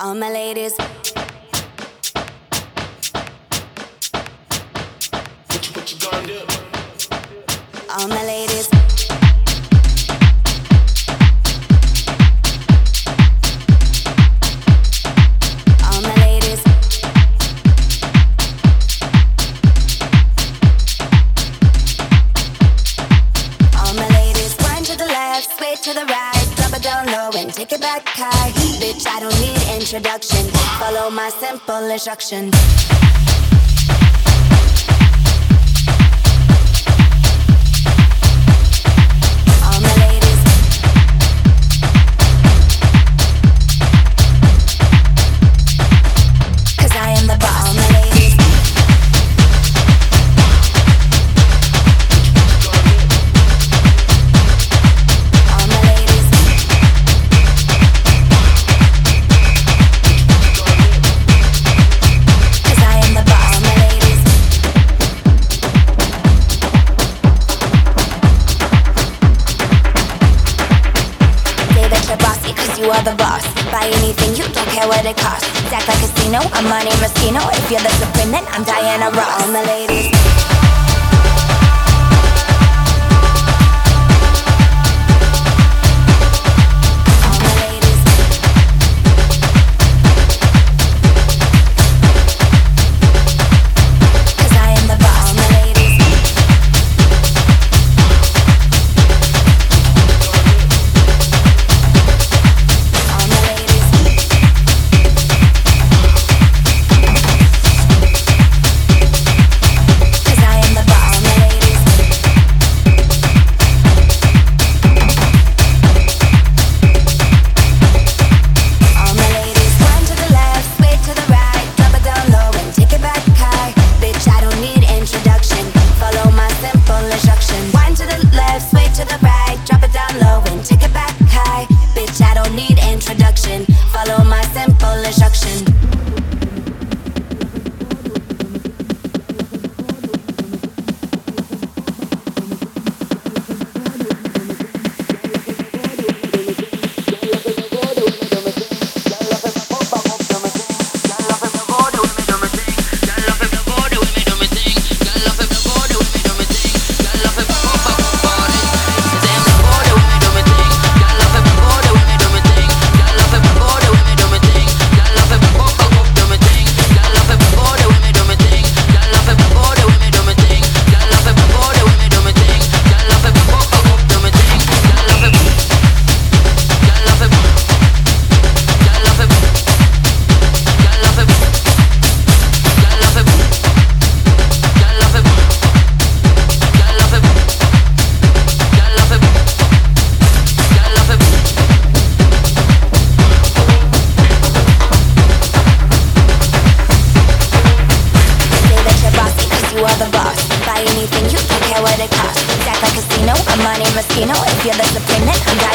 All my ladies, What you gonna do? all my ladies, all my ladies, all my ladies. Wind to the left, sway to the right, drop it down low and take it back high. Bitch, I don't need introduction. Follow my simple instruction. All my ladies, cause I am the boss. All my ladies, all my ladies, cause I am the boss. All my ladies, say that you're bossy cause you are the boss. Buy anything, you don't care what it costs. Act like casino, I'm Monte Moschino. If you're the supreme, then I'm Diana Ross. All my ladies, all my ladies, cause I am the boss. All my ladies, all my ladies, cause I am the boss. All my ladies, all my ladies. Wind to the left, sway to the right, drop it down low and take it back high. Bitch, I don't need introduction. Follow my simple instruction. Wind to the left, sway to the right, drop it down low and take it back high. Bitch, I don't need introduction. Follow my simple instruction. Say that you're bossy cause you are the boss. Buy anything, you don't care what it costs. Act like casino, I'm Monte Moschino. If you're the supreme, then I'm